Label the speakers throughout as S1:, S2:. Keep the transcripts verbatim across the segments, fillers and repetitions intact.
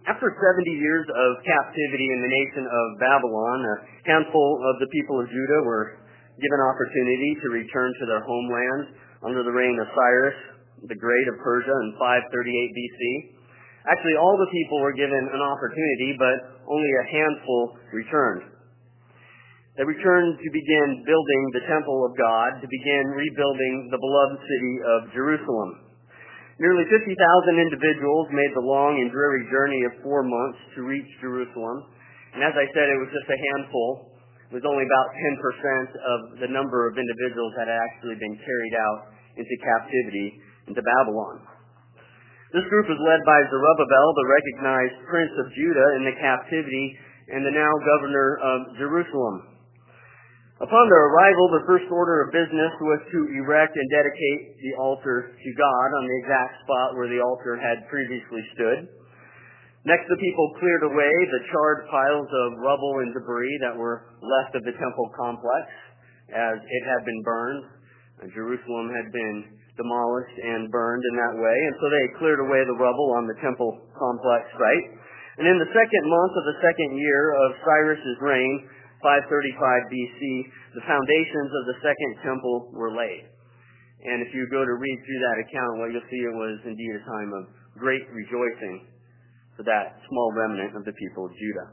S1: After seventy years of captivity in the nation of Babylon, a handful of the people of Judah were given opportunity to return to their homeland under the reign of Cyrus the Great of Persia in five thirty-eight B C. Actually, all the people were given an opportunity, but only a handful returned. They returned to begin building the temple of God, to begin rebuilding the beloved city of Jerusalem. Nearly fifty thousand individuals made the long and dreary journey of four months to reach Jerusalem. And as I said, it was just a handful. It was only about ten percent of the number of individuals that had actually been carried out into captivity into Babylon. This group was led by Zerubbabel, the recognized prince of Judah in the captivity and the now governor of Jerusalem. Upon their arrival, the first order of business was to erect and dedicate the altar to God on the exact spot where the altar had previously stood. Next, the people cleared away the charred piles of rubble and debris that were left of the temple complex, as it had been burned. Jerusalem had been demolished and burned in that way, and so they cleared away the rubble on the temple complex site. And in the second month of the second year of Cyrus's reign, five thirty-five B C, the foundations of the second temple were laid. And if you go to read through that account, what you'll see it was indeed a time of great rejoicing for that small remnant of the people of Judah.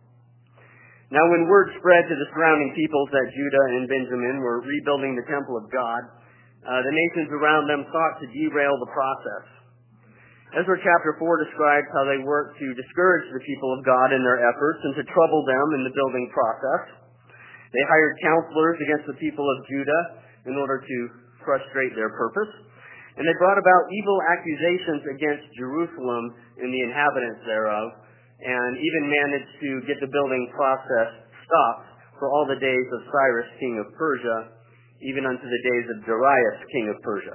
S1: Now when word spread to the surrounding peoples that Judah and Benjamin were rebuilding the temple of God, uh, the nations around them sought to derail the process. Ezra chapter four describes how they worked to discourage the people of God in their efforts and to trouble them in the building process. They hired counselors against the people of Judah in order to frustrate their purpose. And they brought about evil accusations against Jerusalem and the inhabitants thereof, and even managed to get the building process stopped for all the days of Cyrus, king of Persia, even unto the days of Darius, king of Persia.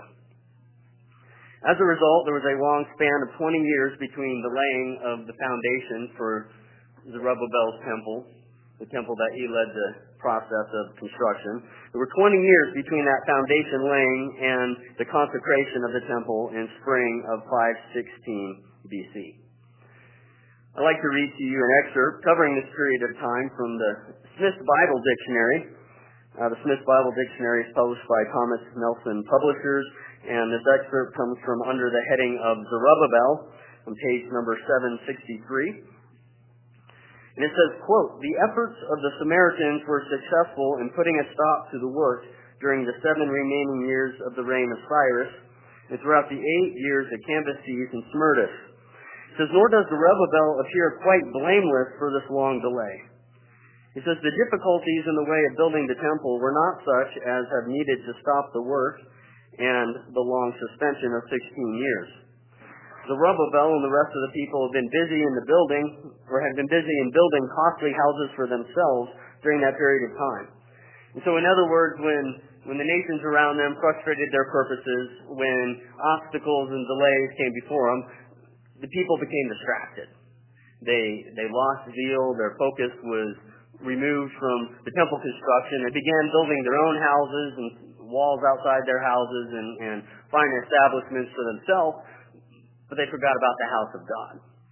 S1: As a result, there was a long span of twenty years between the laying of the foundation for Zerubbabel's temple, the temple that he led the process of construction. There were twenty years between that foundation laying and the consecration of the temple in spring of five sixteen B C. I'd like to read to you an excerpt covering this period of time from the Smith's Bible Dictionary. Uh, the Smith's Bible Dictionary is published by Thomas Nelson Publishers, and this excerpt comes from under the heading of Zerubbabel on page number seven sixty-three. And it says, quote, "The efforts of the Samaritans were successful in putting a stop to the work during the seven remaining years of the reign of Cyrus and throughout the eight years of Cambyses and Smyrtus. It says, nor does Zerubbabel appear quite blameless for this long delay. He says, the difficulties in the way of building the temple were not such as have needed to stop the work and the long suspension of sixteen years. Zerubbabel and the rest of the people have been busy in the building, or had been busy in building costly houses for themselves during that period of time. And so in other words, when, when the nations around them frustrated their purposes, when obstacles and delays came before them, the people became distracted. They, they lost zeal, their focus was removed from the temple construction. They began building their own houses and walls outside their houses and, and fine establishments for themselves, but they forgot about the house of God.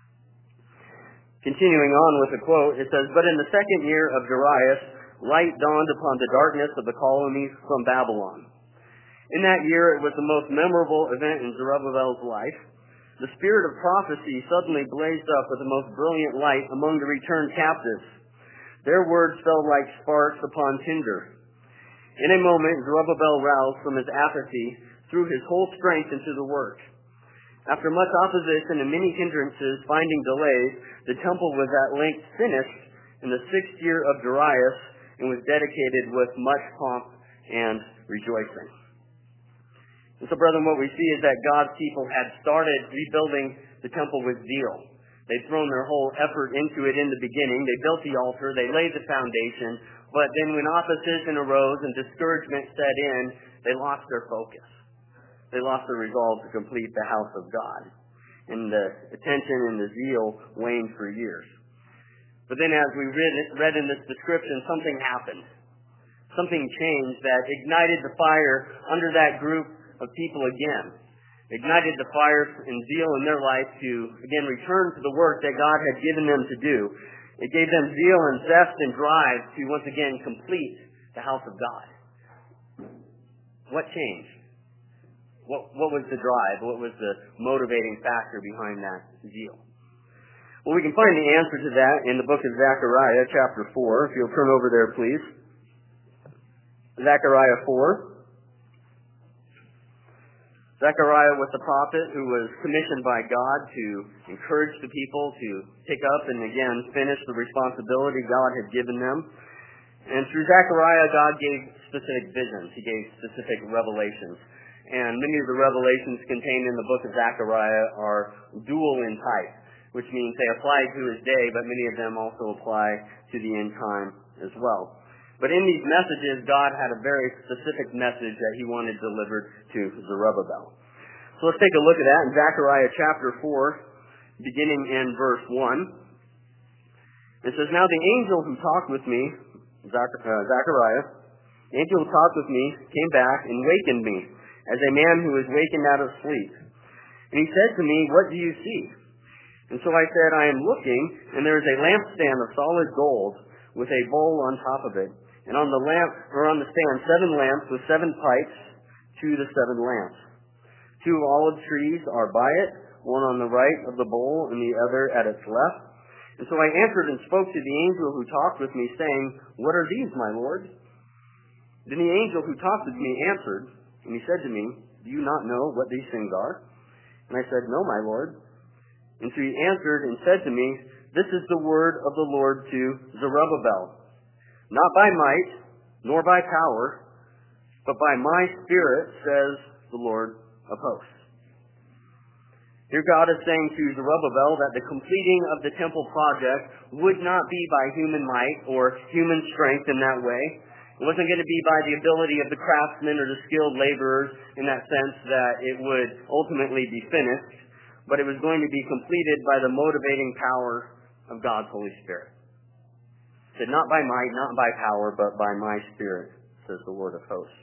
S1: Continuing on with the quote, it says, but in the second year of Darius, light dawned upon the darkness of the colonies from Babylon. In that year, it was the most memorable event in Zerubbabel's life. The spirit of prophecy suddenly blazed up with the most brilliant light among the returned captives. Their words fell like sparks upon tinder. In a moment, Zerubbabel roused from his apathy, threw his whole strength into the work. After much opposition and many hindrances, finding delays, the temple was at length finished in the sixth year of Darius and was dedicated with much pomp and rejoicing. And so, brethren, what we see is that God's people had started rebuilding the temple with zeal. They'd thrown their whole effort into it in the beginning. They built the altar. They laid the foundation. But then when opposition arose and discouragement set in, they lost their focus. They lost their resolve to complete the house of God. And the attention and the zeal waned for years. But then as we read, read in this description, something happened. Something changed that ignited the fire under that group of people again. ignited the fire and zeal in their life to, again, return to the work that God had given them to do. It gave them zeal and zest and drive to once again complete the house of God. What changed? What, what was the drive? What was the motivating factor behind that zeal? Well, we can find the answer to that in the book of Zechariah, chapter four. If you'll turn over there, please. Zechariah four. Zechariah was the prophet who was commissioned by God to encourage the people to pick up and again finish the responsibility God had given them. And through Zechariah, God gave specific visions. He gave specific revelations. And many of the revelations contained in the book of Zechariah are dual in type, which means they apply to his day, but many of them also apply to the end time as well. But in these messages, God had a very specific message that he wanted delivered to Zerubbabel. So let's take a look at that in Zechariah chapter four, beginning in verse one. It says, "Now the angel who talked with me," Zechariah, "the angel who talked with me came back and wakened me, as a man who is wakened out of sleep. And he said to me, 'What do you see?' And so I said, 'I am looking, and there is a lampstand of solid gold with a bowl on top of it. And on the lamp, or on the stand, seven lamps with seven pipes to the seven lamps. Two olive trees are by it, one on the right of the bowl and the other at its left. And so I answered and spoke to the angel who talked with me, saying, 'What are these, my Lord?' Then the angel who talked with me answered, and he said to me, 'Do you not know what these things are?' And I said, 'No, my Lord.' And so he answered and said to me, 'This is the word of the Lord to Zerubbabel. Not by might, nor by power, but by my Spirit, says the Lord of hosts.'" Here God is saying to Zerubbabel that the completing of the temple project would not be by human might or human strength in that way. It wasn't going to be by the ability of the craftsmen or the skilled laborers in that sense that it would ultimately be finished, but it was going to be completed by the motivating power of God's Holy Spirit. It said, "Not by might, not by power, but by my Spirit," says the Lord of hosts.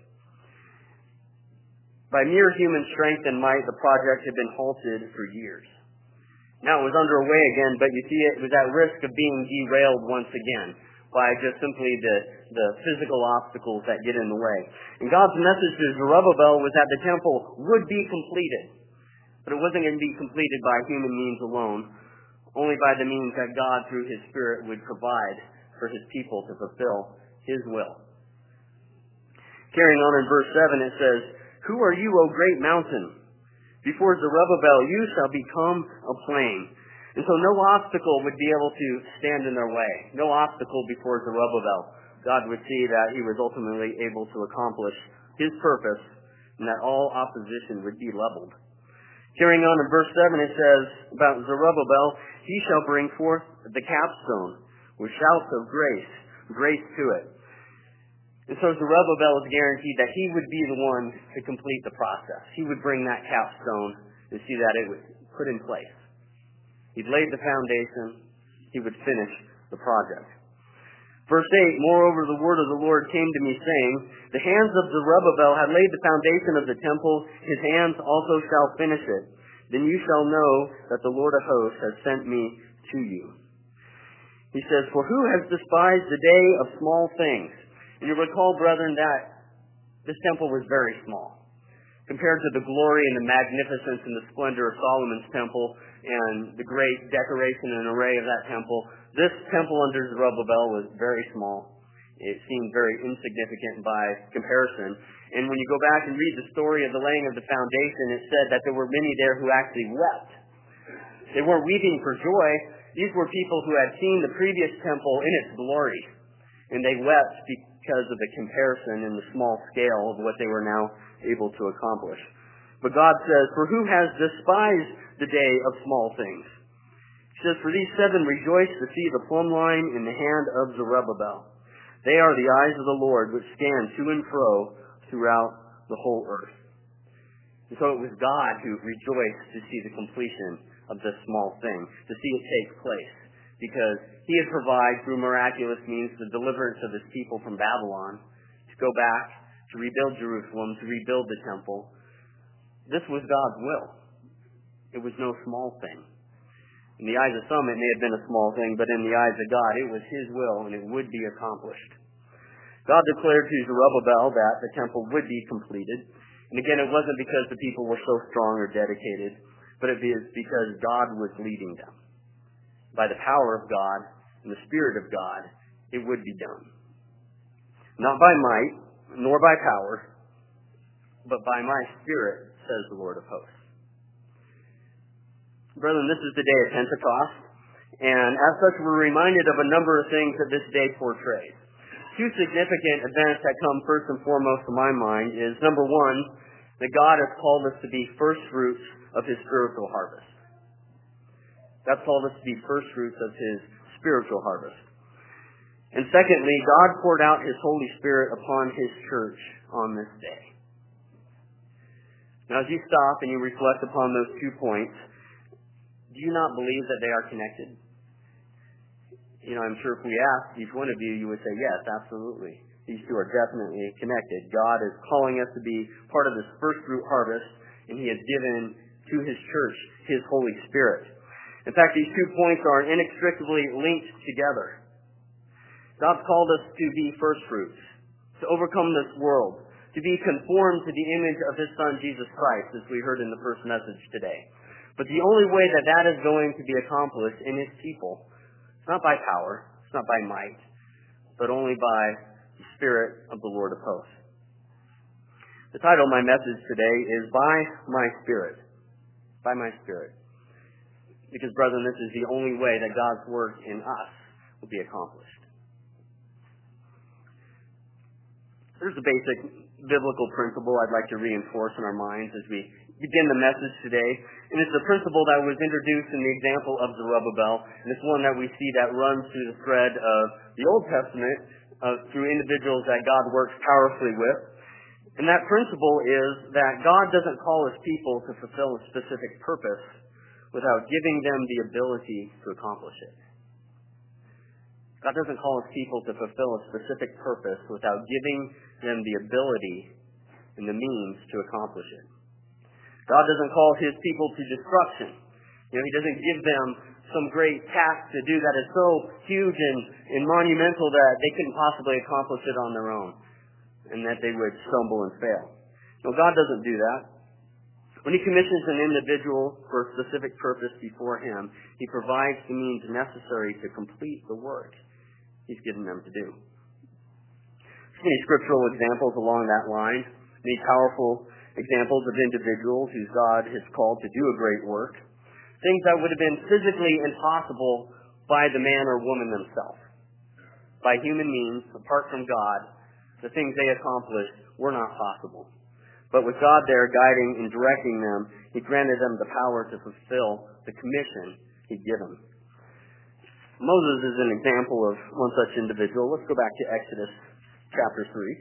S1: By mere human strength and might, the project had been halted for years. Now it was underway again, but you see it was at risk of being derailed once again by just simply the, the physical obstacles that get in the way. And God's message to Zerubbabel was that the temple would be completed, but it wasn't going to be completed by human means alone, only by the means that God, through his Spirit, would provide for his people to fulfill his will. Carrying on in verse seven, it says, "Who are you, O great mountain? Before Zerubbabel you shall become a plain." And so no obstacle would be able to stand in their way. No obstacle before Zerubbabel. God would see that he was ultimately able to accomplish his purpose and that all opposition would be leveled. Carrying on in verse seven, it says about Zerubbabel, "He shall bring forth the capstone with shouts of grace, grace to it." And so Zerubbabel is guaranteed that he would be the one to complete the process. He would bring that capstone and see that it was put in place. He'd laid the foundation. He would finish the project. Verse eight, "Moreover, the word of the Lord came to me, saying, The hands of Zerubbabel have laid the foundation of the temple. His hands also shall finish it. Then you shall know that the Lord of hosts has sent me to you." He says, "For who has despised the day of small things?" And you recall, brethren, that this temple was very small. Compared to the glory and the magnificence and the splendor of Solomon's temple and the great decoration and array of that temple, this temple under Zerubbabel was very small. It seemed very insignificant by comparison. And when you go back and read the story of the laying of the foundation, it said that there were many there who actually wept. They weren't weeping for joy. These were people who had seen the previous temple in its glory, and they wept because of the comparison and the small scale of what they were now able to accomplish. But God says, "For who has despised the day of small things?" He says, "For these seven rejoice to see the plumb line in the hand of Zerubbabel. They are the eyes of the Lord, which scan to and fro throughout the whole earth." And so it was God who rejoiced to see the completion of this small thing, to see it take place, because he had provided through miraculous means the deliverance of his people from Babylon, to go back, to rebuild Jerusalem, to rebuild the temple. This was God's will. It was no small thing. In the eyes of some, it may have been a small thing, but in the eyes of God, it was His will, and it would be accomplished. God declared to Zerubbabel that the temple would be completed. And again, it wasn't because the people were so strong or dedicated, but it was because God was leading them. By the power of God and the Spirit of God, it would be done. Not by might, nor by power, but by my Spirit, says the Lord of hosts. Brethren, this is the day of Pentecost, and as such we're reminded of a number of things that this day portrays. Two significant events that come first and foremost to my mind is, number one, that God has called us to be first fruits of His spiritual harvest. God's called us to be first fruits of His spiritual harvest. And secondly, God poured out His Holy Spirit upon His church on this day. Now, as you stop and you reflect upon those two points, do you not believe that they are connected? You know, I'm sure if we asked each one of you, you would say, yes, absolutely. These two are definitely connected. God is calling us to be part of this first fruit harvest, and He has given to His church His Holy Spirit. In fact, these two points are inextricably linked together. God's called us to be first fruits, to overcome this world, to be conformed to the image of His Son, Jesus Christ, as we heard in the first message today. But the only way that that is going to be accomplished in His people, it's not by power, it's not by might, but only by the Spirit of the Lord of hosts. The title of my message today is By My Spirit. By My Spirit. Because, brethren, this is the only way that God's work in us will be accomplished. There's a basic biblical principle I'd like to reinforce in our minds as we begin the message today. And it's the principle that was introduced in the example of Zerubbabel. And it's one that we see that runs through the thread of the Old Testament uh, through individuals that God works powerfully with. And that principle is that God doesn't call His people to fulfill a specific purpose without giving them the ability to accomplish it. God doesn't call His people to fulfill a specific purpose without giving them the ability and the means to accomplish it. God doesn't call His people to destruction. You know, He doesn't give them some great task to do that is so huge and, and monumental that they couldn't possibly accomplish it on their own, and that they would stumble and fail. No, God doesn't do that. When He commissions an individual for a specific purpose before Him, He provides the means necessary to complete the work He's given them to do. Many scriptural examples along that line, many powerful examples of individuals whose God has called to do a great work, things that would have been physically impossible by the man or woman themselves. By human means, apart from God, the things they accomplished were not possible. But with God there guiding and directing them, He granted them the power to fulfill the commission He'd given. Moses is an example of one such individual. Let's go back to Exodus chapter three.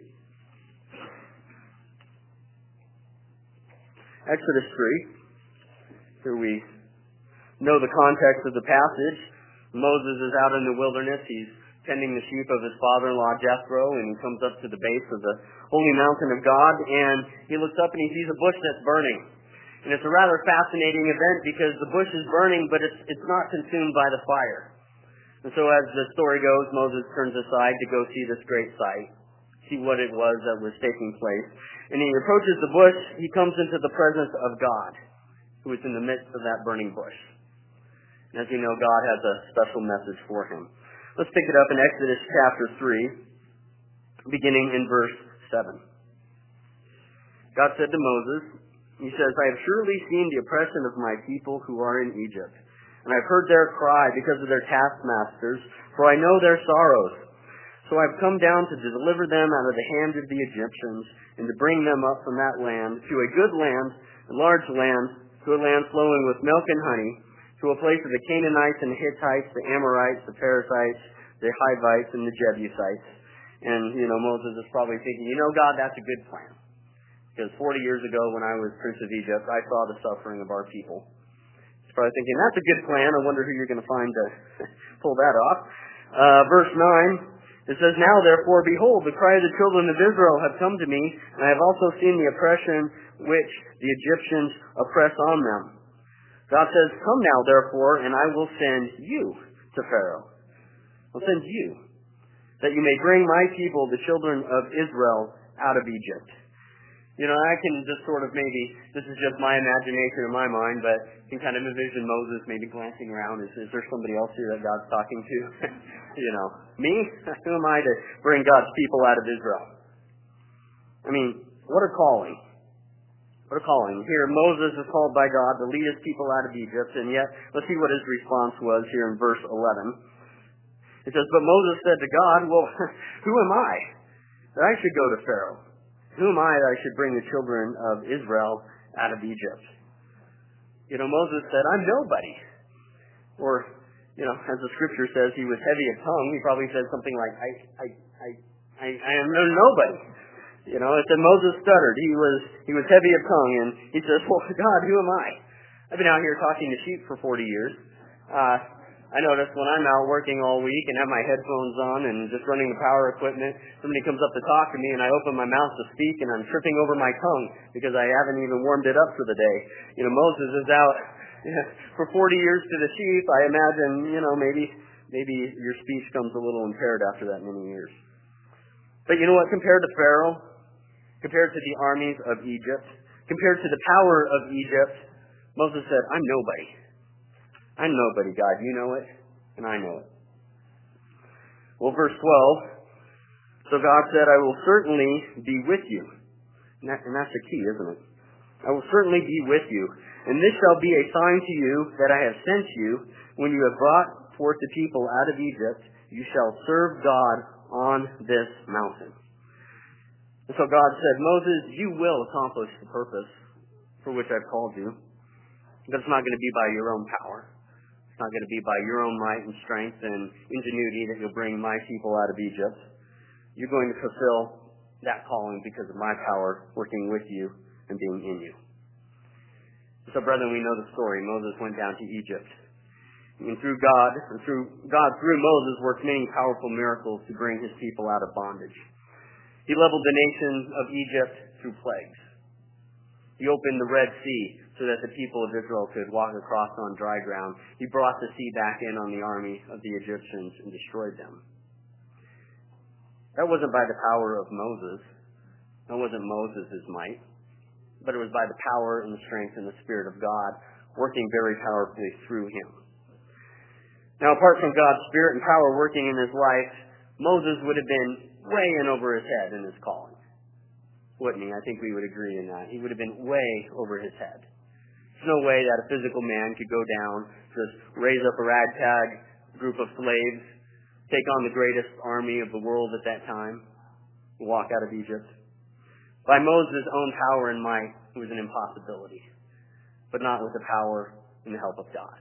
S1: Exodus three. Here we know the context of the passage. Moses is out in the wilderness. He's tending the sheep of his father-in-law Jethro, and he comes up to the base of the holy mountain of God, and he looks up and he sees a bush that's burning. And it's a rather fascinating event because the bush is burning, but it's it's not consumed by the fire. And so as the story goes, Moses turns aside to go see this great sight, see what it was that was taking place. And he approaches the bush. He comes into the presence of God, who is in the midst of that burning bush. And as you know, God has a special message for him. Let's pick it up in Exodus chapter three, beginning in verse seven. God said to Moses, He says, I have surely seen the oppression of my people who are in Egypt, and I've heard their cry because of their taskmasters, for I know their sorrows. So I've come down to deliver them out of the hand of the Egyptians, and to bring them up from that land to a good land, a large land, to a land flowing with milk and honey, to a place of the Canaanites and the Hittites, the Amorites, the Perizzites, the Hivites, and the Jebusites. And, you know, Moses is probably thinking, you know, God, that's a good plan. Because forty years ago when I was Prince of Egypt, I saw the suffering of our people. He's probably thinking, that's a good plan. I wonder who you're going to find to pull that off. Uh, verse nine, it says, Now therefore, behold, the cry of the children of Israel have come to me, and I have also seen the oppression which the Egyptians oppress on them. God says, come now, therefore, and I will send you to Pharaoh. I'll send you, that you may bring my people, the children of Israel, out of Egypt. You know, I can just sort of maybe, this is just my imagination in my mind, but you can kind of envision Moses maybe glancing around. Is, is there somebody else here that God's talking to? You know, me? Who am I to bring God's people out of Israel? I mean, what a calling. What a calling. Here, Moses is called by God to lead his people out of Egypt, and yet, let's see what his response was here in verse eleven. It says, but Moses said to God, well, who am I that I should go to Pharaoh? Who am I that I should bring the children of Israel out of Egypt? You know, Moses said, I'm nobody. Or, you know, as the scripture says, he was heavy of tongue. He probably said something like, I, I, I, I, I am no nobody. You know, it said Moses stuttered. He was, he was heavy of tongue, and he says, well, God, who am I? I've been out here talking to sheep for forty years. Uh, I notice when I'm out working all week and have my headphones on and just running the power equipment, somebody comes up to talk to me and I open my mouth to speak and I'm tripping over my tongue because I haven't even warmed it up for the day. You know, Moses is out you know, for forty years to the sheep. I imagine, you know, maybe maybe your speech comes a little impaired after that many years. But you know what? Compared to Pharaoh, compared to the armies of Egypt, compared to the power of Egypt, Moses said, I'm nobody. I'm nobody, God. You know it, and I know it. Well, verse twelve, so God said, I will certainly be with you. And, that, and that's the key, isn't it? I will certainly be with you. And this shall be a sign to you that I have sent you. When you have brought forth the people out of Egypt, you shall serve God on this mountain. And so God said, Moses, you will accomplish the purpose for which I've called you. But it's not going to be by your own power. It's not going to be by your own might and strength and ingenuity that you'll bring my people out of Egypt. You're going to fulfill that calling because of my power working with you and being in you. So, brethren, we know the story. Moses went down to Egypt. And through God, and through God, through Moses, worked many powerful miracles to bring his people out of bondage. He leveled the nation of Egypt through plagues. He opened the Red Sea so that the people of Israel could walk across on dry ground. He brought the sea back in on the army of the Egyptians and destroyed them. That wasn't by the power of Moses. That wasn't Moses' might. But it was by the power and the strength and the Spirit of God working very powerfully through him. Now, apart from God's Spirit and power working in his life, Moses would have been way in over his head in his calling. Wouldn't he? I think we would agree in that. He would have been way over his head. There's no way that a physical man could go down, just raise up a ragtag group of slaves, take on the greatest army of the world at that time, and walk out of Egypt. By Moses' own power and might, it was an impossibility, but not with the power and the help of God.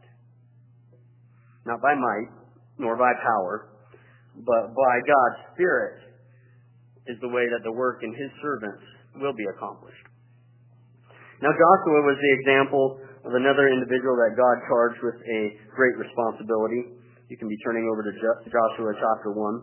S1: Not by might, nor by power, but by God's Spirit is the way that the work in his servants will be accomplished. Now, Joshua was the example of another individual that God charged with a great responsibility. You can be turning over to Joshua chapter one.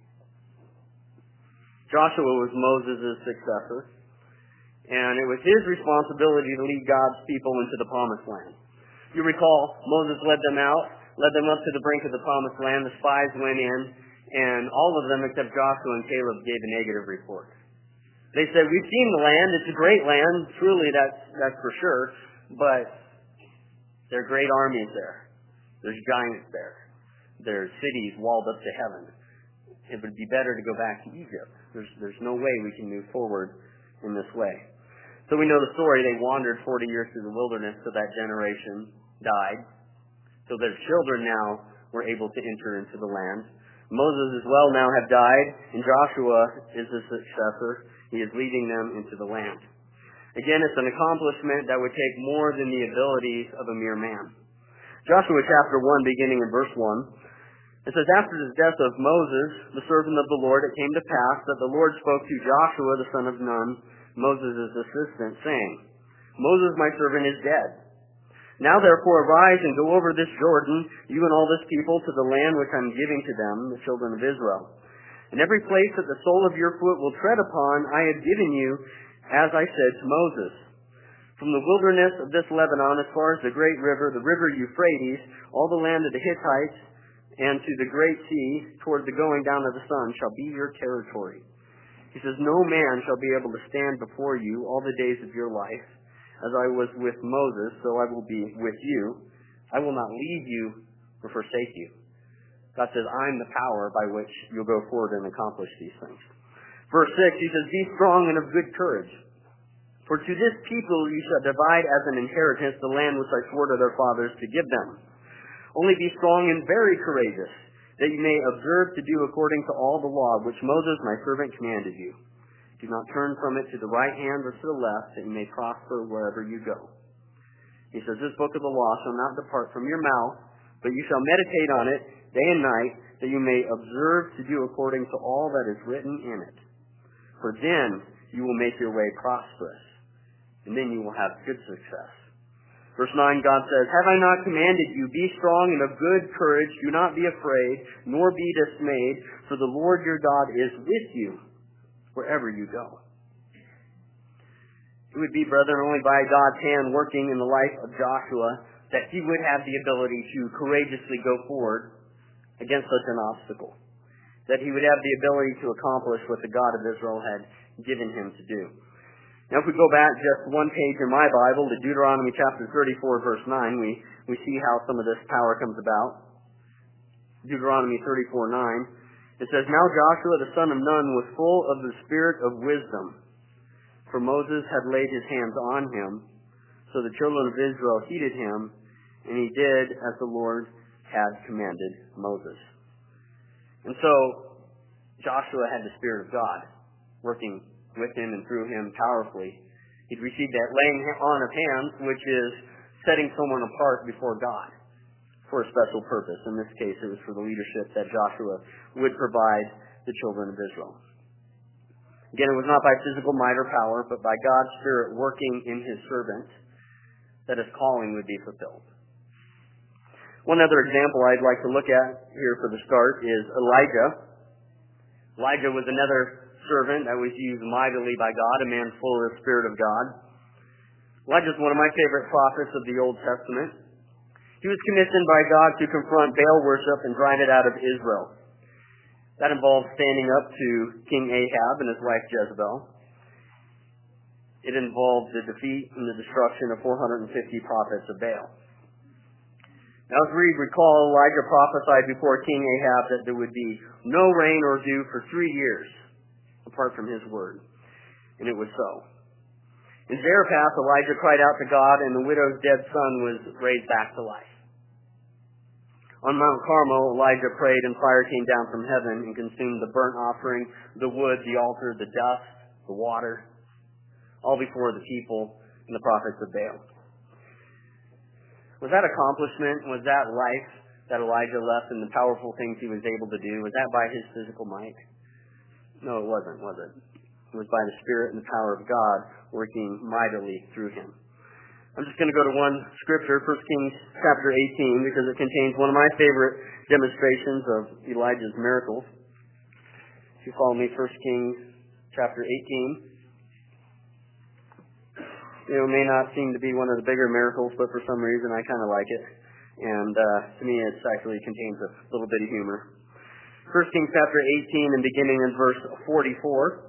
S1: Joshua was Moses' successor, and it was his responsibility to lead God's people into the promised land. You recall, Moses led them out, led them up to the brink of the promised land. The spies went in, and all of them except Joshua and Caleb gave a negative report. They said, we've seen the land, it's a great land, truly that's, that's for sure, but there are great armies there. There's giants there. There's cities walled up to heaven. It would be better to go back to Egypt. There's, there's no way we can move forward in this way. So we know the story. They wandered forty years through the wilderness, so that generation died. So their children now were able to enter into the land. Moses as well now have died, and Joshua is the successor. He is leading them into the land. Again, it's an accomplishment that would take more than the abilities of a mere man. Joshua chapter one, beginning in verse one, it says, after the death of Moses, the servant of the Lord, it came to pass that the Lord spoke to Joshua, the son of Nun, Moses' assistant, saying, Moses, my servant, is dead. Now therefore arise and go over this Jordan, you and all this people, to the land which I am giving to them, the children of Israel. And every place that the sole of your foot will tread upon, I have given you, as I said to Moses. From the wilderness of this Lebanon as far as the great river, the river Euphrates, all the land of the Hittites, and to the great sea, toward the going down of the sun, shall be your territory. He says, no man shall be able to stand before you all the days of your life. As I was with Moses, so I will be with you. I will not leave you or forsake you. God says, I'm the power by which you'll go forward and accomplish these things. Verse six, he says, be strong and of good courage. For to this people you shall divide as an inheritance the land which I swore to their fathers to give them. Only be strong and very courageous, that you may observe to do according to all the law which Moses my servant commanded you. Do not turn from it to the right hand or to the left, that you may prosper wherever you go. He says, this book of the law shall not depart from your mouth, but you shall meditate on it day and night, that you may observe to do according to all that is written in it. For then you will make your way prosperous, and then you will have good success. Verse nine, God says, have I not commanded you, be strong and of good courage, do not be afraid, nor be dismayed, for the Lord your God is with you wherever you go. It would be, brethren, only by God's hand working in the life of Joshua that he would have the ability to courageously go forward against such an obstacle. That he would have the ability to accomplish what the God of Israel had given him to do. Now, if we go back just one page in my Bible to Deuteronomy chapter thirty-four, verse nine, we, we see how some of this power comes about. Deuteronomy thirty-four, nine. It says, now Joshua the son of Nun was full of the spirit of wisdom, for Moses had laid his hands on him. So the children of Israel heeded him, and he did as the Lord had commanded Moses. And so, Joshua had the Spirit of God working with him and through him powerfully. He'd received that laying on of hands, which is setting someone apart before God for a special purpose. In this case, it was for the leadership that Joshua would provide the children of Israel. Again, it was not by physical might or power, but by God's Spirit working in his servant that his calling would be fulfilled. One other example I'd like to look at here for the start is Elijah. Elijah was another servant that was used mightily by God, a man full of the Spirit of God. Elijah is one of my favorite prophets of the Old Testament. He was commissioned by God to confront Baal worship and drive it out of Israel. That involved standing up to King Ahab and his wife Jezebel. It involved the defeat and the destruction of four hundred fifty prophets of Baal. Now, as we recall, Elijah prophesied before King Ahab that there would be no rain or dew for three years, apart from his word. And it was so. In Zarephath, Elijah cried out to God, and the widow's dead son was raised back to life. On Mount Carmel, Elijah prayed, and fire came down from heaven and consumed the burnt offering, the wood, the altar, the dust, the water, all before the people and the prophets of Baal. Was that accomplishment, was that life that Elijah left and the powerful things he was able to do, was that by his physical might? No, it wasn't, was it? It was by the Spirit and the power of God working mightily through him. I'm just going to go to one scripture, First Kings chapter eighteen, because it contains one of my favorite demonstrations of Elijah's miracles. If you follow me, First Kings chapter eighteen. You know, it may not seem to be one of the bigger miracles, but for some reason I kind of like it. And uh, to me it actually contains a little bit of humor. First Kings chapter eighteen and beginning in verse forty-four.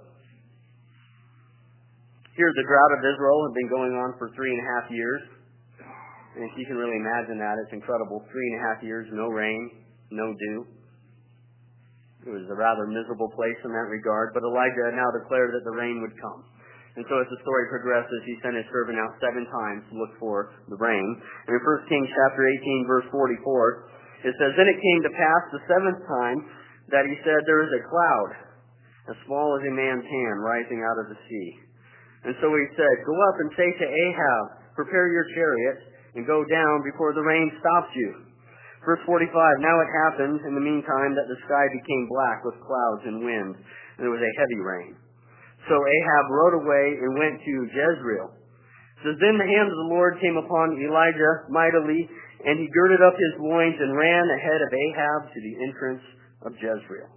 S1: Here, the drought of Israel had been going on for three and a half years. And if you can really imagine that, it's incredible. Three and a half years, no rain, no dew. It was a rather miserable place in that regard. But Elijah now declared that the rain would come. And so as the story progresses, he sent his servant out seven times to look for the rain. And in First Kings chapter eighteen, verse forty-four, it says, Then it came to pass the seventh time that he said, There is a cloud, as small as a man's hand, rising out of the sea. And so he said, Go up and say to Ahab, Prepare your chariot, and go down before the rain stops you. Verse forty-five, Now it happened in the meantime that the sky became black with clouds and wind, and there was a heavy rain. So Ahab rode away and went to Jezreel. It says, Then the hand of the Lord came upon Elijah mightily, and he girded up his loins and ran ahead of Ahab to the entrance of Jezreel.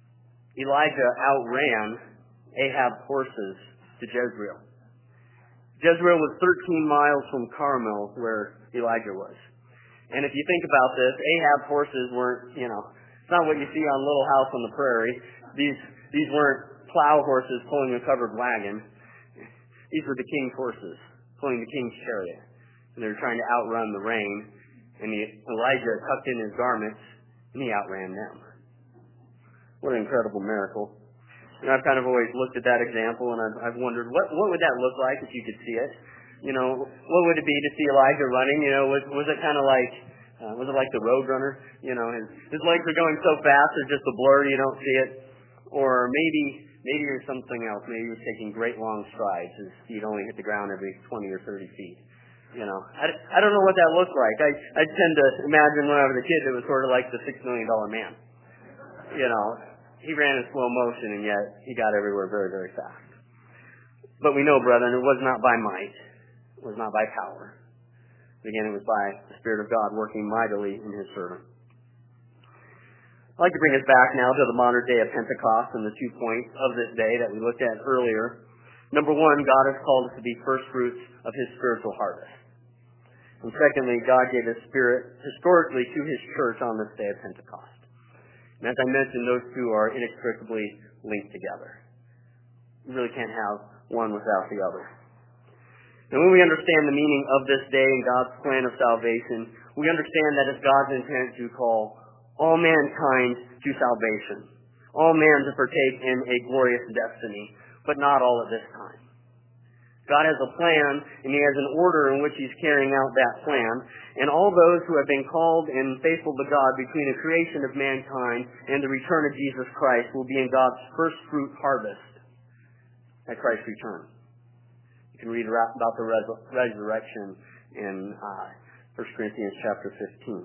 S1: Elijah outran Ahab's horses to Jezreel. Jezreel was thirteen miles from Carmel, where Elijah was. And if you think about this, Ahab's horses weren't, you know, it's not what you see on Little House on the Prairie. These these weren't plow horses pulling a covered wagon. These were the king's horses pulling the king's chariot. And they were trying to outrun the rain. And the, Elijah tucked in his garments, and he outran them. What an incredible miracle. And I've kind of always looked at that example, and I've, I've wondered, what, what would that look like if you could see it? You know, what would it be to see Elijah running? You know, was, was it kind of like, uh, was it like the Roadrunner? You know, his, his legs are going so fast, they're just a blur, you don't see it. Or maybe, maybe it was something else. Maybe he was taking great long strides, as he'd only hit the ground every twenty or thirty feet. You know, I, I don't know what that looked like. I, I tend to imagine when I was a kid, it was sort of like the Six Million Dollar Man. You know, he ran in slow motion, and yet he got everywhere very, very fast. But we know, brethren, it was not by might. It was not by power. Again, it was by the Spirit of God working mightily in His servant. I'd like to bring us back now to the modern day of Pentecost and the two points of this day that we looked at earlier. Number one, God has called us to be first fruits of His spiritual harvest. And secondly, God gave His Spirit historically to His church on this day of Pentecost. And as I mentioned, those two are inextricably linked together. You really can't have one without the other. And when we understand the meaning of this day and God's plan of salvation, we understand that it's God's intent to call all mankind to salvation, all men to partake in a glorious destiny, but not all at this time. God has a plan, and He has an order in which He's carrying out that plan. And all those who have been called and faithful to God between the creation of mankind and the return of Jesus Christ will be in God's first fruit harvest at Christ's return. You can read about the res- resurrection in uh, First Corinthians chapter fifteen.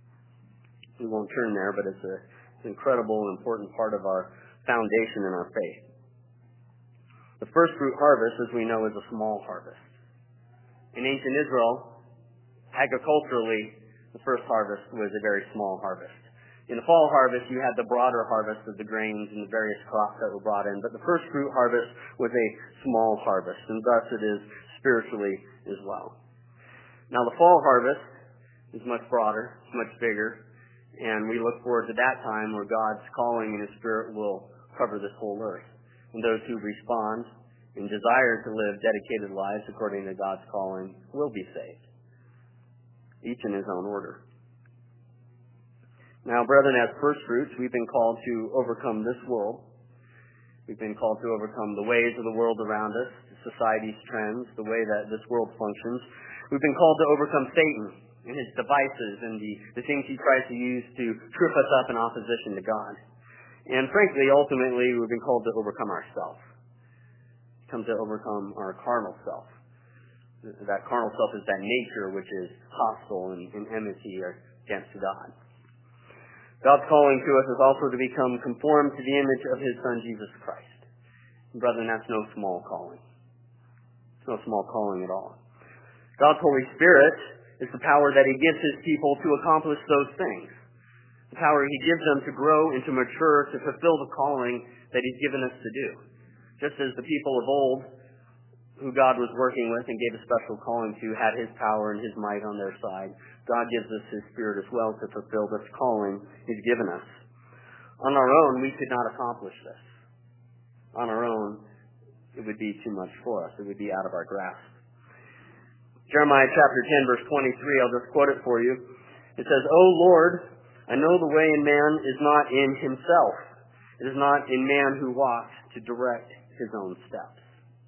S1: We won't turn there, but it's, a, it's an incredible and important part of our foundation in our faith. The first fruit harvest, as we know, is a small harvest. In ancient Israel, agriculturally, the first harvest was a very small harvest. In the fall harvest, you had the broader harvest of the grains and the various crops that were brought in, but the first fruit harvest was a small harvest, and thus it is spiritually as well. Now, the fall harvest is much broader, it's much bigger, and we look forward to that time where God's calling and His Spirit will cover this whole earth. And those who respond and desire to live dedicated lives according to God's calling will be saved, each in his own order. Now, brethren, as first fruits, we've been called to overcome this world. We've been called to overcome the ways of the world around us, society's trends, the way that this world functions. We've been called to overcome Satan and his devices and the, the things he tries to use to trip us up in opposition to God. And frankly, ultimately, we've been called to overcome ourselves. Come to overcome our carnal self. That carnal self is that nature which is hostile and, and enmity against God. God's calling to us is also to become conformed to the image of His Son, Jesus Christ. And brethren, that's no small calling. It's no small calling at all. God's Holy Spirit is the power that He gives His people to accomplish those things. The power He gives them to grow and to mature, to fulfill the calling that He's given us to do. Just as the people of old, who God was working with and gave a special calling to, had His power and His might on their side, God gives us His Spirit as well to fulfill this calling He's given us. On our own, we could not accomplish this. On our own, it would be too much for us. It would be out of our grasp. Jeremiah chapter ten, verse twenty-three, I'll just quote it for you. It says, "O Lord, I know the way in man is not in himself. It is not in man who walks to direct his own steps."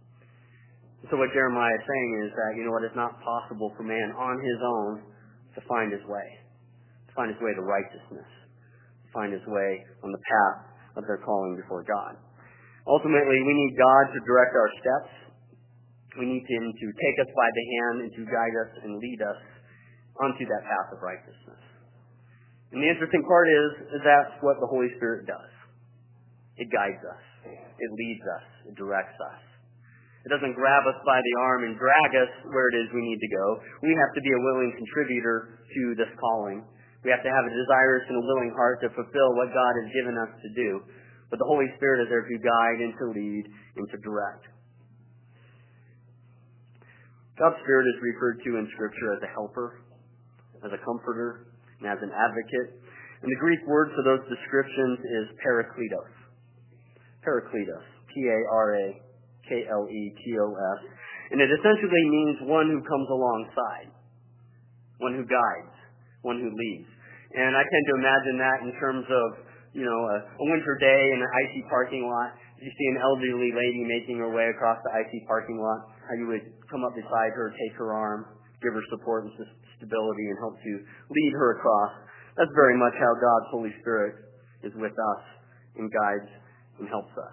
S1: So what Jeremiah is saying is that, you know what, it's not possible for man on his own to find his way, to find his way to righteousness, to find his way on the path of their calling before God. Ultimately, we need God to direct our steps. We need Him to take us by the hand and to guide us and lead us onto that path of righteousness. And the interesting part is, is that's what the Holy Spirit does. It guides us. It leads us. It directs us. It doesn't grab us by the arm and drag us where it is we need to go. We have to be a willing contributor to this calling. We have to have a desirous and a willing heart to fulfill what God has given us to do. But the Holy Spirit is there to guide and to lead and to direct. God's Spirit is referred to in Scripture as a helper, as a comforter, and as an advocate. And the Greek word for those descriptions is parakletos. Parakletos. P A R A K L E T O S. And it essentially means one who comes alongside, one who guides, one who leads. And I tend to imagine that in terms of, you know, a, a winter day in an icy parking lot. You see an elderly lady making her way across the icy parking lot, how you would come up beside her, take her arm, give her support and stability, and help to lead her across. That's very much how God's Holy Spirit is with us and guides and helps us.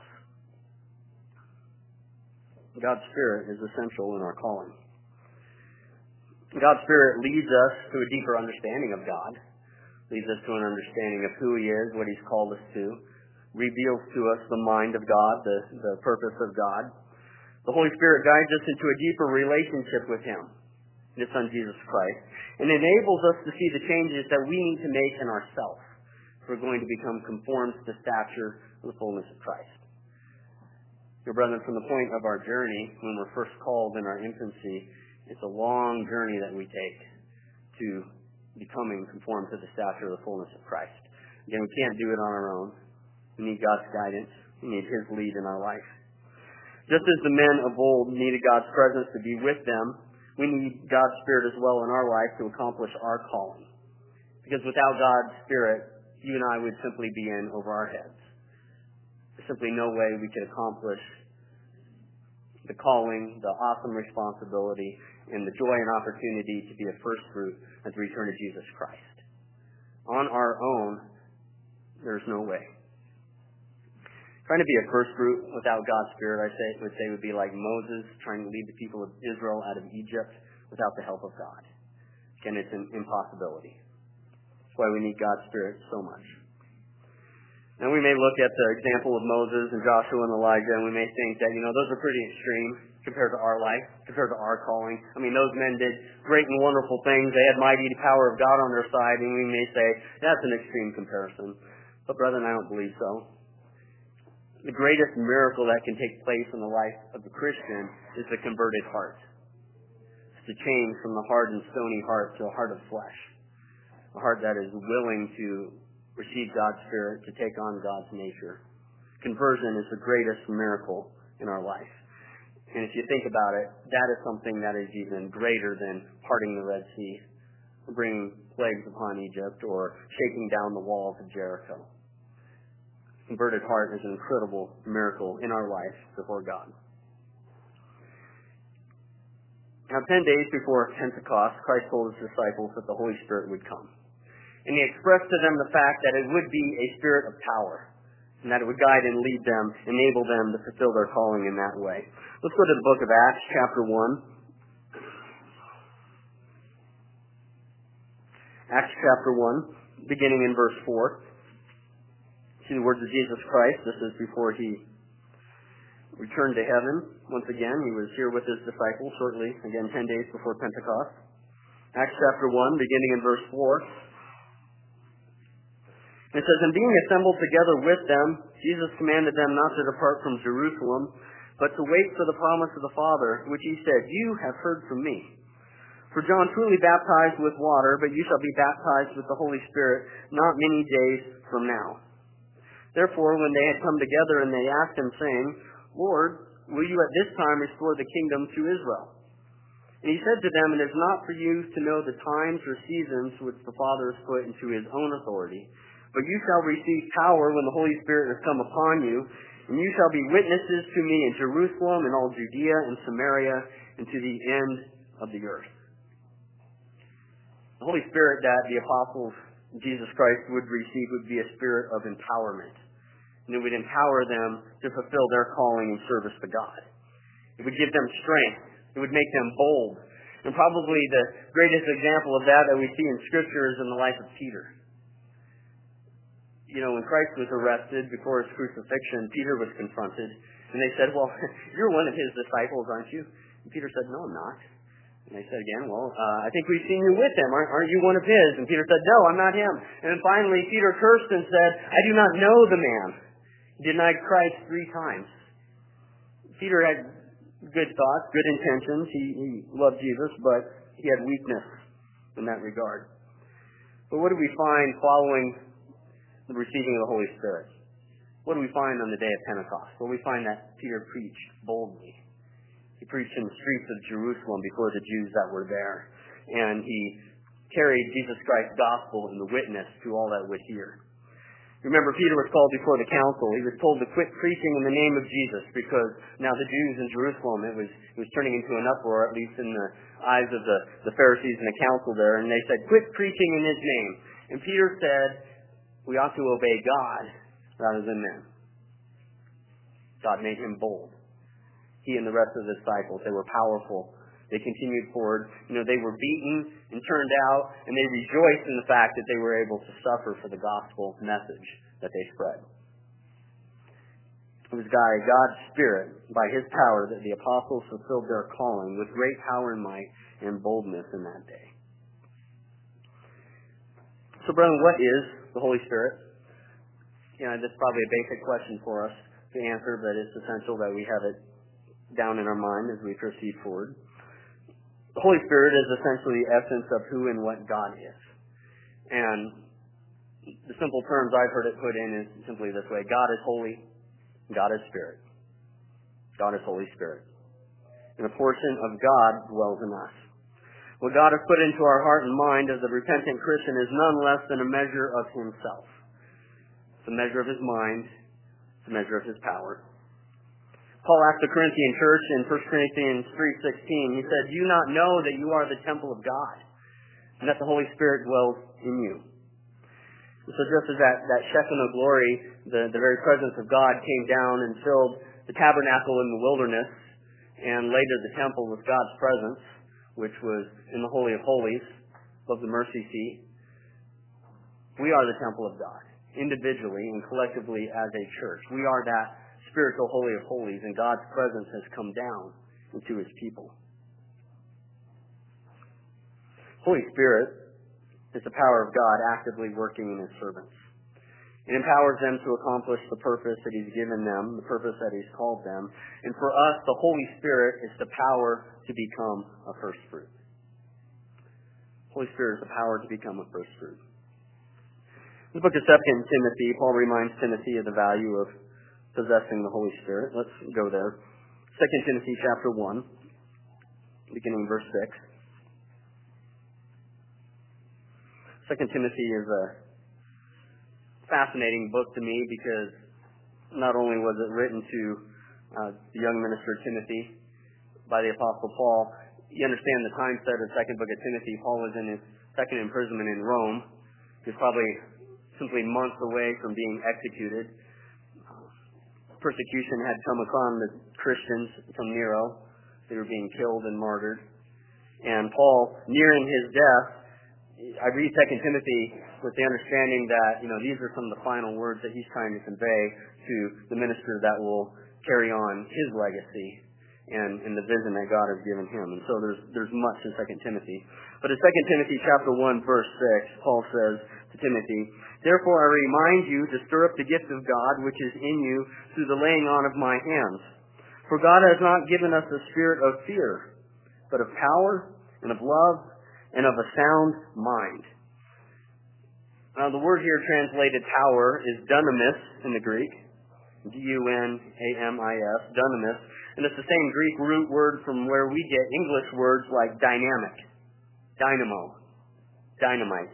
S1: God's Spirit is essential in our calling. God's Spirit leads us to a deeper understanding of God, leads us to an understanding of who He is, what He's called us to, reveals to us the mind of God, the, the purpose of God. The Holy Spirit guides us into a deeper relationship with Him, His Son Jesus Christ, and enables us to see the changes that we need to make in ourselves if we're going to become conformed to the stature of the fullness of Christ. Your brethren, from the point of our journey, when we're first called in our infancy, it's a long journey that we take to becoming conformed to the stature of the fullness of Christ. Again, we can't do it on our own. We need God's guidance. We need His lead in our life. Just as the men of old needed God's presence to be with them, we need God's Spirit as well in our life to accomplish our calling. Because without God's Spirit, you and I would simply be in over our heads. There's simply no way we could accomplish the calling, the awesome responsibility, and the joy and opportunity to be a first fruit at the return of Jesus Christ. On our own, there's no way. Trying to be a first fruit without God's Spirit, I say, would say would be like Moses trying to lead the people of Israel out of Egypt without the help of God. Again, it's an impossibility. That's why we need God's Spirit so much. Now, we may look at the example of Moses and Joshua and Elijah, and we may think that, you know, those are pretty extreme compared to our life, compared to our calling. I mean, those men did great and wonderful things. They had mighty power of God on their side, and we may say, that's an extreme comparison. But, brethren, I don't believe so. The greatest miracle that can take place in the life of the Christian is the converted heart. It's the change from the hard and stony heart to a heart of flesh. A heart that is willing to receive God's Spirit, to take on God's nature. Conversion is the greatest miracle in our life. And if you think about it, that is something that is even greater than parting the Red Sea, bringing plagues upon Egypt, or shaking down the walls of Jericho. Converted heart is an incredible miracle in our life before God. Now, ten days before Pentecost, Christ told His disciples that the Holy Spirit would come. And He expressed to them the fact that it would be a spirit of power, and that it would guide and lead them, enable them to fulfill their calling in that way. Let's go to the book of Acts, chapter one. Acts chapter one, beginning in verse four. See the words of Jesus Christ. This is before He returned to heaven. Once again, He was here with His disciples shortly, again, ten days before Pentecost. Acts chapter one, beginning in verse four. It says, "And being assembled together with them, Jesus commanded them not to depart from Jerusalem, but to wait for the promise of the Father, which He said, 'You have heard from me.' For John truly baptized with water, but you shall be baptized with the Holy Spirit not many days from now." Therefore, when they had come together, and they asked Him, saying, "Lord, will you at this time restore the kingdom to Israel?" And He said to them, "It is not for you to know the times or seasons which the Father has put into His own authority, but you shall receive power when the Holy Spirit has come upon you, and you shall be witnesses to me in Jerusalem and all Judea and Samaria and to the end of the earth." The Holy Spirit that the apostles of Jesus Christ would receive would be a spirit of empowerment. And it would empower them to fulfill their calling and service to God. It would give them strength. It would make them bold. And probably the greatest example of that that we see in Scripture is in the life of Peter. You know, when Christ was arrested before His crucifixion, Peter was confronted. And they said, "Well, you're one of His disciples, aren't you?" And Peter said, "No, I'm not." And they said again, "Well, uh, I think we've seen you with Him. Aren't, aren't you one of His?" And Peter said, "No, I'm not Him." And then finally, Peter cursed and said, "I do not know the man." He denied Christ three times. Peter had good thoughts, good intentions. He, he loved Jesus, but he had weakness in that regard. But what do we find following the receiving of the Holy Spirit? What do we find on the day of Pentecost? Well, we find that Peter preached boldly. He preached in the streets of Jerusalem before the Jews that were there. And he carried Jesus Christ's gospel and the witness to all that would hear. Remember, Peter was called before the council. He was told to quit preaching in the name of Jesus because now the Jews in Jerusalem, it was, it was turning into an uproar, at least in the eyes of the, the Pharisees and the council there. And they said, quit preaching in his name. And Peter said, we ought to obey God rather than men. God made him bold. He and the rest of the disciples, they were powerful. They continued forward. You know, they were beaten and turned out, and they rejoiced in the fact that they were able to suffer for the gospel message that they spread. It was by God's Spirit, by His power, that the apostles fulfilled their calling with great power and might and boldness in that day. So, brethren, what is the Holy Spirit? You know, this is probably a basic question for us to answer, but it's essential that we have it down in our mind as we proceed forward. The Holy Spirit is essentially the essence of who and what God is. And the simple terms I've heard it put in is simply this way. God is holy. God is Spirit. God is Holy Spirit. And a portion of God dwells in us. What God has put into our heart and mind as a repentant Christian is none less than a measure of Himself. It's a measure of His mind. It's a measure of His power. Paul asked the Corinthian church in First Corinthians three sixteen, he said, do you not know that you are the temple of God, and that the Holy Spirit dwells in you? So just as that, that Shekinah glory, the, the very presence of God, came down and filled the tabernacle in the wilderness, and later the temple with God's presence, which was in the Holy of Holies, above the mercy seat, we are the temple of God, individually and collectively as a church. We are that spiritual Holy of Holies, and God's presence has come down into His people. Holy Spirit is the power of God actively working in His servants. It empowers them to accomplish the purpose that He's given them, the purpose that He's called them. And for us, the Holy Spirit is the power to become a first fruit. Holy Spirit is the power to become a first fruit. In the book of Second Timothy, Paul reminds Timothy of the value of possessing the Holy Spirit. Let's go there. Second Timothy chapter one, beginning verse six. Second Timothy is a fascinating book to me because not only was it written to uh, the young minister Timothy by the Apostle Paul, you understand the time set of the second book of Timothy. Paul was in his second imprisonment in Rome. He was probably simply months away from being executed. Persecution had come upon the Christians from Nero. They were being killed and martyred. And Paul, nearing his death, I read Second Timothy with the understanding that, you know, these are some of the final words that he's trying to convey to the minister that will carry on his legacy and, and the vision that God has given him. And so there's there's much in Second Timothy. But in Second Timothy chapter one, verse six, Paul says to Timothy, therefore I remind you to stir up the gift of God which is in you through the laying on of my hands. For God has not given us a spirit of fear, but of power and of love and of a sound mind. Now the word here translated power is dunamis in the Greek. D U N A M I S, dunamis. And it's the same Greek root word from where we get English words like dynamic, dynamo, dynamite.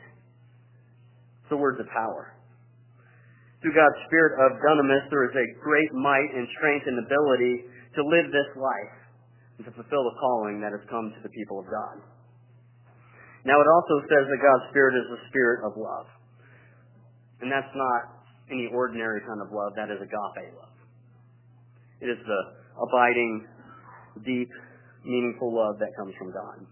S1: The words of power. Through God's spirit of dunamis, there is a great might and strength and ability to live this life and to fulfill the calling that has come to the people of God. Now it also says that God's Spirit is the spirit of love. And that's not any ordinary kind of love. That is agape love. It is the abiding, deep, meaningful love that comes from God.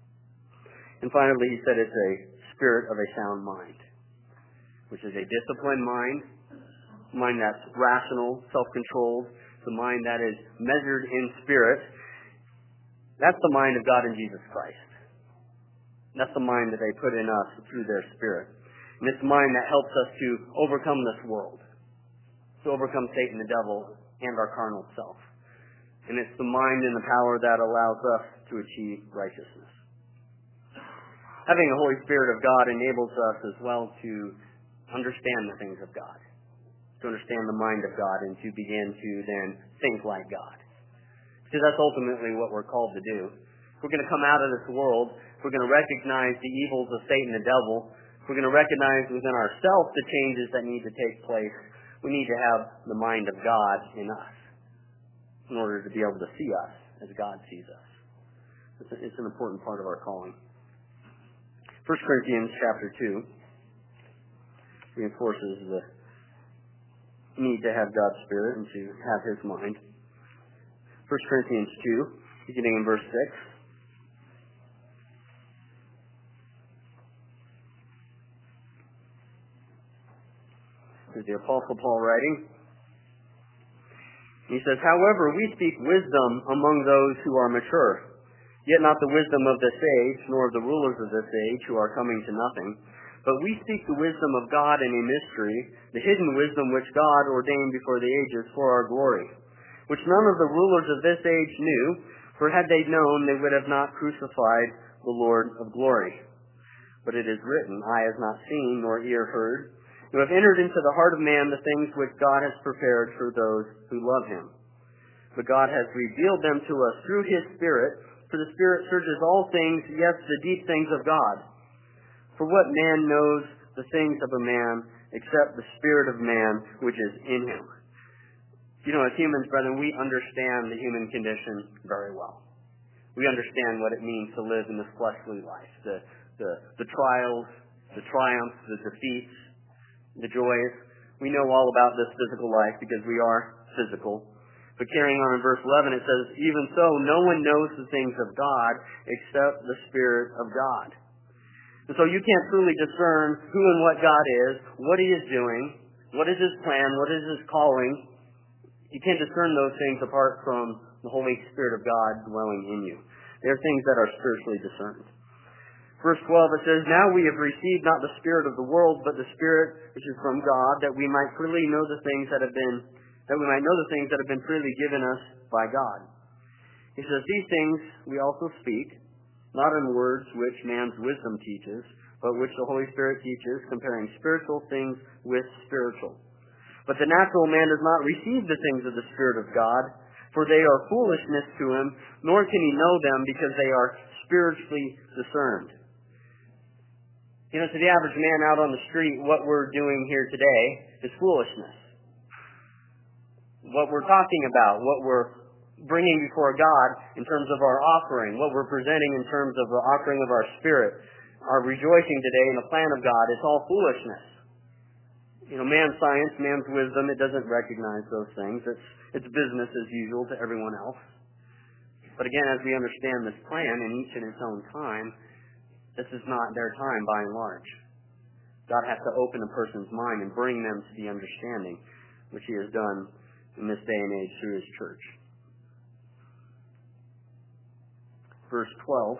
S1: And finally, he said it's a spirit of a sound mind, which is a disciplined mind, a mind that's rational, self-controlled, it's a mind that is measured in spirit. That's the mind of God in Jesus Christ. That's the mind that they put in us through their Spirit. And it's the mind that helps us to overcome this world, to overcome Satan, the devil, and our carnal self. And it's the mind and the power that allows us to achieve righteousness. Having the Holy Spirit of God enables us as well to understand the things of God, to understand the mind of God, and to begin to then think like God. Because that's ultimately what we're called to do. If we're going to come out of this world, if we're going to recognize the evils of Satan and the devil, if we're going to recognize within ourselves the changes that need to take place, we need to have the mind of God in us in order to be able to see us as God sees us. It's, a, it's an important part of our calling. First Corinthians chapter two reinforces the need to have God's Spirit and to have His mind. First Corinthians two, beginning in verse six. This is the Apostle Paul writing. He says, "However, we speak wisdom among those who are mature, yet not the wisdom of this age, nor of the rulers of this age who are coming to nothing. But we speak the wisdom of God in a mystery, the hidden wisdom which God ordained before the ages for our glory, which none of the rulers of this age knew, for had they known, they would have not crucified the Lord of glory. But it is written, eye has not seen, nor ear heard, who have entered into the heart of man the things which God has prepared for those who love Him. But God has revealed them to us through His Spirit, for the Spirit searches all things, yes, the deep things of God. For what man knows the things of a man, except the spirit of man which is in him?" You know, as humans, brethren, we understand the human condition very well. We understand what it means to live in this fleshly life. The, the, the trials, the triumphs, the defeats, the joys. We know all about this physical life because we are physical. But carrying on in verse eleven, it says, "Even so, no one knows the things of God except the Spirit of God." And so you can't truly discern who and what God is, what He is doing, what is His plan, what is His calling. You can't discern those things apart from the Holy Spirit of God dwelling in you. They are things that are spiritually discerned. Verse twelve, it says, "Now we have received not the spirit of the world, but the Spirit which is from God, that we might freely know the things that have been, that we might know the things that have been freely given us by God." He says, "These things we also speak, not in words which man's wisdom teaches, but which the Holy Spirit teaches, comparing spiritual things with spiritual. But the natural man does not receive the things of the Spirit of God, for they are foolishness to him, nor can he know them because they are spiritually discerned." You know, to the average man out on the street, what we're doing here today is foolishness. What we're talking about, what we're bringing before God in terms of our offering, what we're presenting in terms of the offering of our spirit, our rejoicing today in the plan of God, it's all foolishness. You know, man's science, man's wisdom, it doesn't recognize those things. It's, it's business as usual to everyone else. But again, as we understand this plan in each in its own time, this is not their time by and large. God has to open a person's mind and bring them to the understanding, which He has done in this day and age through His church. Verse twelve.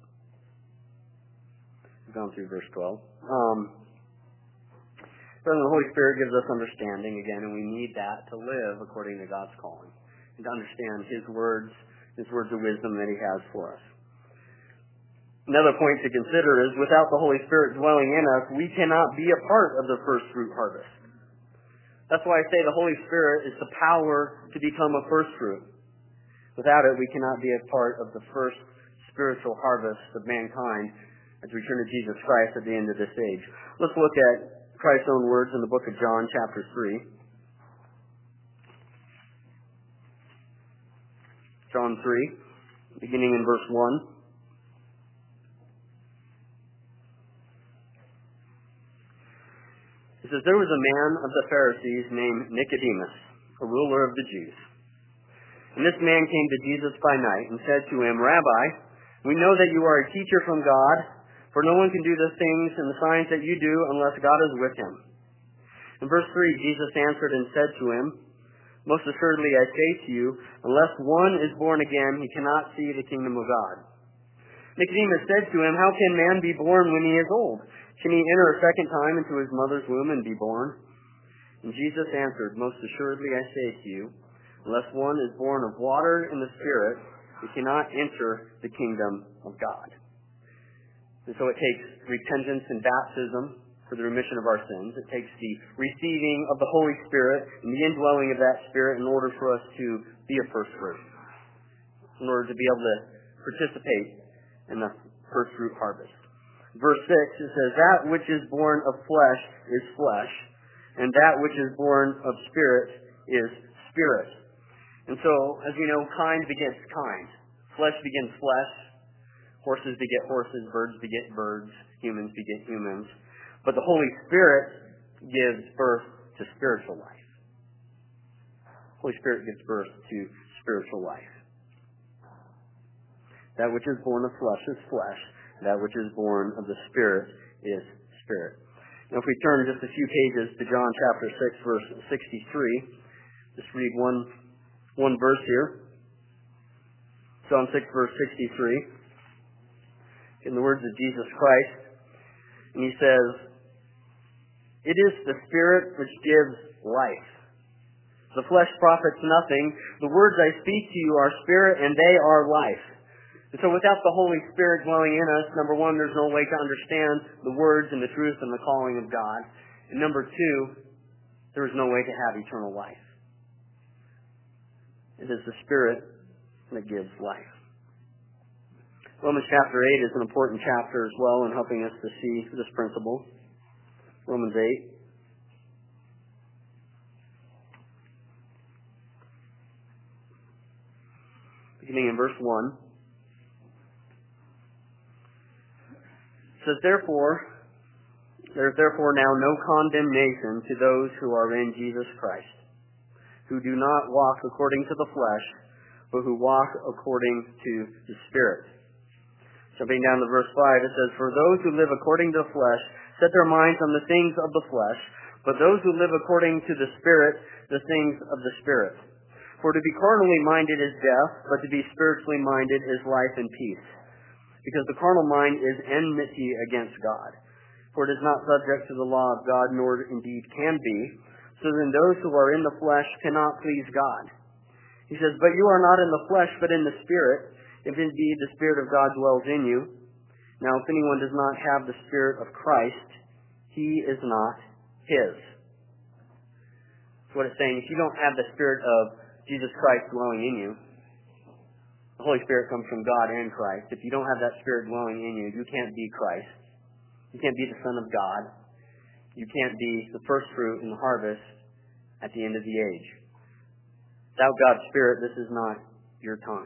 S1: We've gone through verse twelve. Um, But the Holy Spirit gives us understanding again, and we need that to live according to God's calling and to understand His words, His words of wisdom that He has for us. Another point to consider is without the Holy Spirit dwelling in us, we cannot be a part of the first fruit harvest. That's why I say the Holy Spirit is the power to become a first fruit. Without it, we cannot be a part of the first spiritual harvest of mankind as we turn to Jesus Christ at the end of this age. Let's look at Christ's own words in the book of John, chapter three. John three, beginning in verse one. It says, "There was a man of the Pharisees named Nicodemus, a ruler of the Jews. And this man came to Jesus by night and said to him, 'Rabbi, we know that you are a teacher from God, for no one can do the things and the signs that you do unless God is with him.' In verse three, Jesus answered and said to him, 'Most assuredly I say to you, unless one is born again, he cannot see the kingdom of God.' Nicodemus said to him, 'How can man be born when he is old? Can he enter a second time into his mother's womb and be born?' And Jesus answered, 'Most assuredly I say to you, Unless one is born of water and the Spirit, he cannot enter the kingdom of God. And so it takes repentance and baptism for the remission of our sins. It takes the receiving of the Holy Spirit and the indwelling of that Spirit in order for us to be a first fruit, in order to be able to participate in the first fruit harvest. Verse six, it says, that which is born of flesh is flesh, and that which is born of spirit is spirit. And so, as we know, kind begets kind. Flesh begets flesh. Horses beget horses. Birds beget birds. Humans beget humans. But the Holy Spirit gives birth to spiritual life. The Holy Spirit gives birth to spiritual life. That which is born of flesh is flesh. That which is born of the Spirit is spirit. Now if we turn just a few pages to John chapter six, verse sixty-three, just read one, one verse here. John six, verse sixty-three, in the words of Jesus Christ. And he says, it is the Spirit which gives life. The flesh profits nothing. The words I speak to you are spirit and they are life. And so without the Holy Spirit dwelling in us, number one, there's no way to understand the words and the truth and the calling of God. And number two, there is no way to have eternal life. It is the Spirit that gives life. Romans chapter eight is an important chapter as well in helping us to see this principle. Romans eight. Beginning in verse one. It says, therefore, there is therefore now no condemnation to those who are in Jesus Christ, who do not walk according to the flesh, but who walk according to the Spirit. Jumping down to verse five, it says, for those who live according to the flesh set their minds on the things of the flesh, but those who live according to the Spirit, the things of the Spirit. For to be carnally minded is death, but to be spiritually minded is life and peace. Because the carnal mind is enmity against God. For it is not subject to the law of God, nor indeed can be. So then those who are in the flesh cannot please God. He says, but you are not in the flesh, but in the Spirit, if indeed the Spirit of God dwells in you. Now if anyone does not have the Spirit of Christ, he is not his. That's what it's saying. If you don't have the Spirit of Jesus Christ dwelling in you, the Holy Spirit comes from God and Christ. If you don't have that Spirit dwelling in you, you can't be Christ. You can't be the Son of God. You can't be the first fruit in the harvest at the end of the age. Without God's Spirit, this is not your time.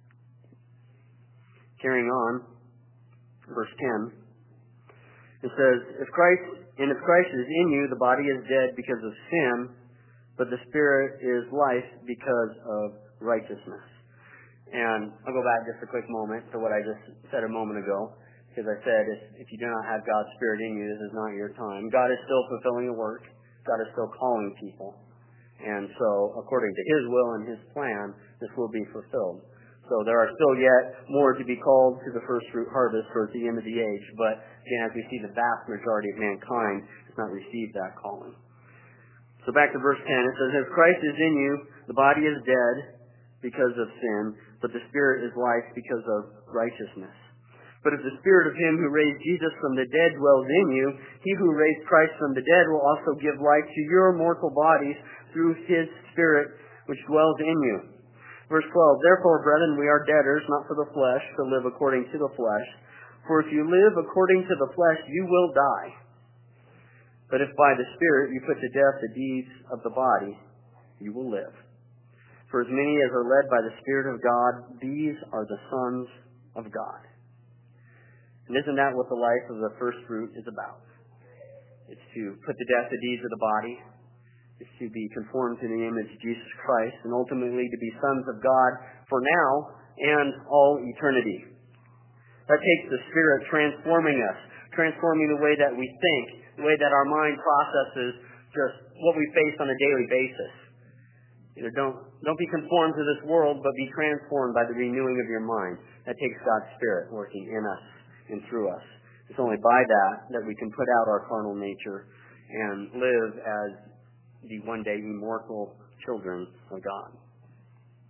S1: Carrying on, verse ten, it says, "If Christ, and if Christ is in you, the body is dead because of sin, but the Spirit is life because of righteousness." And I'll go back just a quick moment to what I just said a moment ago, because I said if, if you do not have God's Spirit in you, this is not your time. God is still fulfilling a work. God is still calling people. And so, according to His will and His plan, this will be fulfilled. So there are still yet more to be called to the first fruit harvest towards the end of the age. But again, as we see, the vast majority of mankind has not received that calling. So back to verse ten, it says, "If Christ is in you, the body is dead because of sin, but the Spirit is life because of righteousness. But if the Spirit of Him who raised Jesus from the dead dwells in you, He who raised Christ from the dead will also give life to your mortal bodies through His Spirit which dwells in you." Verse twelve, "Therefore, brethren, we are debtors, not for the flesh, to live according to the flesh. For if you live according to the flesh, you will die. But if by the Spirit you put to death the deeds of the body, you will live. For as many as are led by the Spirit of God, these are the sons of God." And isn't that what the life of the first fruit is about? It's to put to death the deeds of the body. It's to be conformed to the image of Jesus Christ, and ultimately to be sons of God for now and all eternity. That takes the Spirit transforming us, transforming the way that we think, the way that our mind processes just what we face on a daily basis. You know, don't don't be conformed to this world, but be transformed by the renewing of your mind. That takes God's Spirit working in us and through us. It's only by that that we can put out our carnal nature and live as the one day immortal children of God.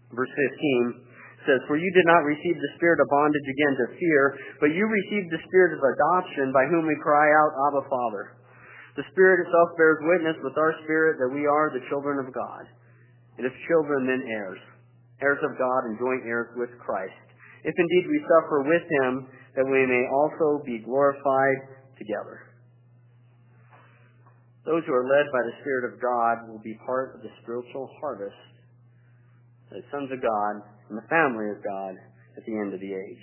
S1: Verse fifteen says, "For you did not receive the spirit of bondage again to fear, but you received the spirit of adoption, by whom we cry out, Abba, Father. The Spirit itself bears witness with our spirit that we are the children of God. And if children, then heirs, heirs of God and joint heirs with Christ. If indeed we suffer with him, that we may also be glorified together." Those who are led by the Spirit of God will be part of the spiritual harvest, the sons of God and the family of God at the end of the age.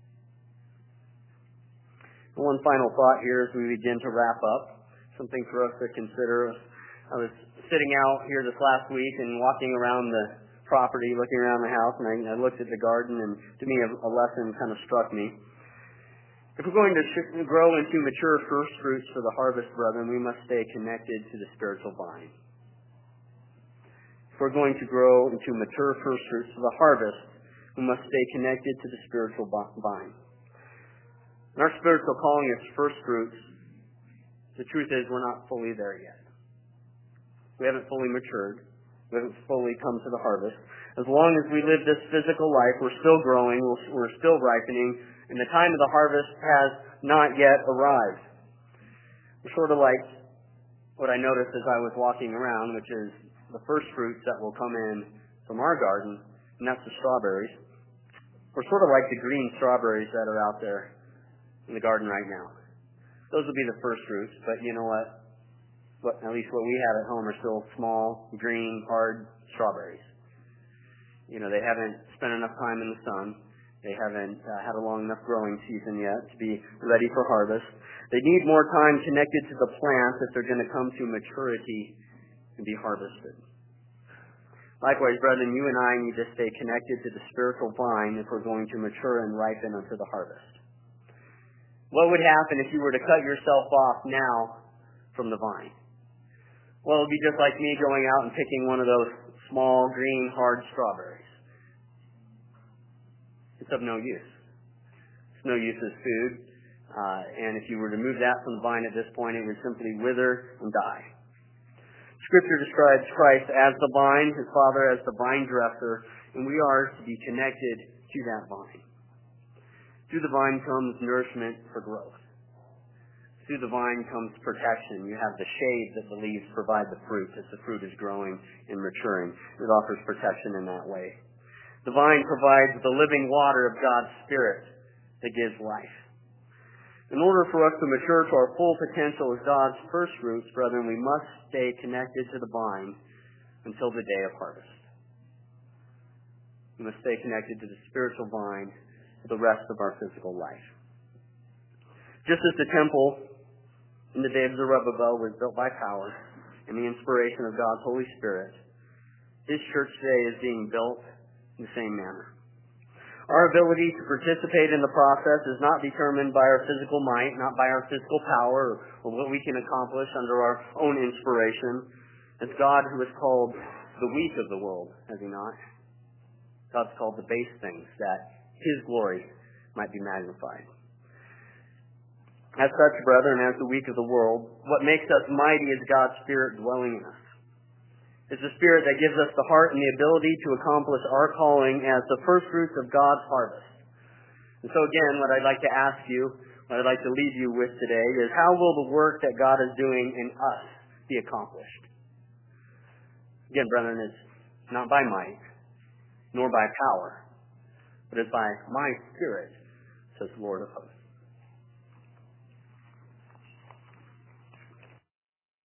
S1: And one final thought here as we begin to wrap up, something for us to consider. I was sitting out here this last week and walking around the property, looking around the house, and I, I looked at the garden, and to me a, a lesson kind of struck me. If we're going to sh- grow into mature first fruits for the harvest, brethren, we must stay connected to the spiritual vine. If we're going to grow into mature first fruits for the harvest, we must stay connected to the spiritual vine. And our spiritual calling is first fruits. The truth is we're not fully there yet. We haven't fully matured. We haven't fully come to the harvest. As long as we live this physical life, we're still growing, we're still ripening, and the time of the harvest has not yet arrived. We're sort of like what I noticed as I was walking around, which is the first fruits that will come in from our garden, and that's the strawberries. We're sort of like the green strawberries that are out there in the garden right now. Those will be the first fruits, but you know what? What at least what we have at home are still small, green, hard strawberries. You know, they haven't spent enough time in the sun. They haven't uh, had a long enough growing season yet to be ready for harvest. They need more time connected to the plant if they're going to come to maturity and be harvested. Likewise, brethren, you and I need to stay connected to the spiritual vine if we're going to mature and ripen unto the harvest. What would happen if you were to cut yourself off now from the vine? Well, it would be just like me going out and picking one of those small, green, hard strawberries. It's of no use. It's no use as food. Uh, and if you were to remove that from the vine at this point, it would simply wither and die. Scripture describes Christ as the vine, his Father as the vine dresser, and we are to be connected to that vine. Through the vine comes nourishment for growth. Through the vine comes protection. You have the shade that the leaves provide the fruit as the fruit is growing and maturing. It offers protection in that way. The vine provides the living water of God's Spirit that gives life. In order for us to mature to our full potential as God's first fruits, brethren, we must stay connected to the vine until the day of harvest. We must stay connected to the spiritual vine for the rest of our physical life. Just as the temple in the day of Zerubbabel was built by power and the inspiration of God's Holy Spirit, His church today is being built in the same manner. Our ability to participate in the process is not determined by our physical might, not by our physical power, or what we can accomplish under our own inspiration. It's God who has called the weak of the world, has He not? God's called the base things, that His glory might be magnified. As such, brethren, as the weak of the world, what makes us mighty is God's Spirit dwelling in us. It's the Spirit that gives us the heart and the ability to accomplish our calling as the first fruits of God's harvest. And so again, what I'd like to ask you, what I'd like to leave you with today is, how will the work that God is doing in us be accomplished? Again, brethren, it's not by might, nor by power, but it's by my Spirit, says the Lord of hosts.